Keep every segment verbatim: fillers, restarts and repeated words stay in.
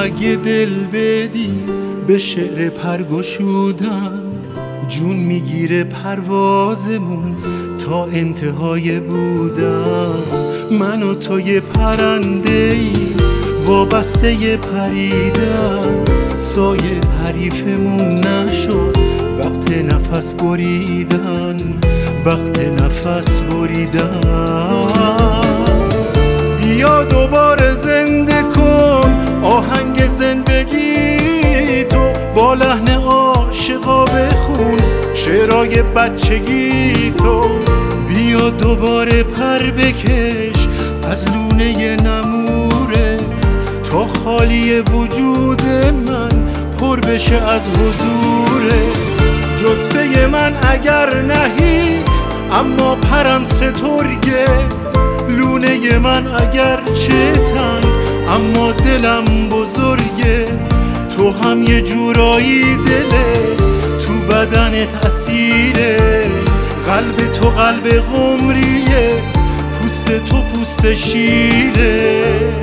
اگه دل بدی به شعر پرگشودن، جون میگیره پروازمون تا انتهای بودن. من و تو یه پرنده ای وابسته پریدن، سایه حریفمون نشد وقت نفس بریدن، وقت نفس بریدن. یا دوباره زنده کن آهنگ زندگی تو، با لحن عاشقا بخون شعرهای بچگی تو. بیا دوباره پر بکش از لونه نمورت تا خالی وجود من پر بشه از حضورت. جثه من اگر نهی اما پرم سترگه، لونه من اگر چه تنگ اما دلم بزرگه. تو هم یه جورایی دله تو بدنت اسیره، قلب تو قلب قمریه، پوست تو پوست شیره.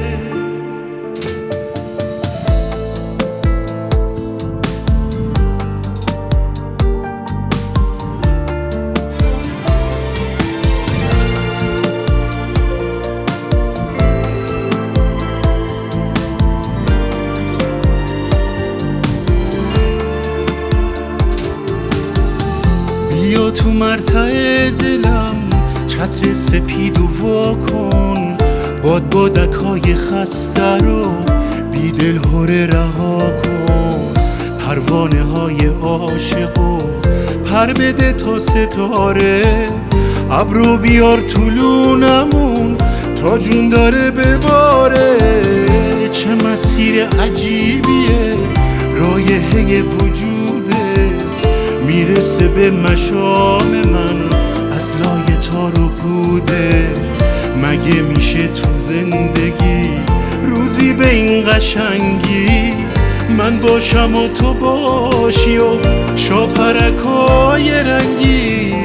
بیا تو مرتع دلم چتر سپید و واکن، باد بادک های خسته رو بی دل هره رها کن. پروانه های عاشق و پر بده تا ستاره، ابرو بیار طولونمون تا جون داره بباره. چه مسیر عجیبیه رایحه وجود میرسه به مشام من از لای تار و پوده. مگه میشه تو زندگی روزی به این قشنگی من باشم و تو باشی و شاپرکای رنگی؟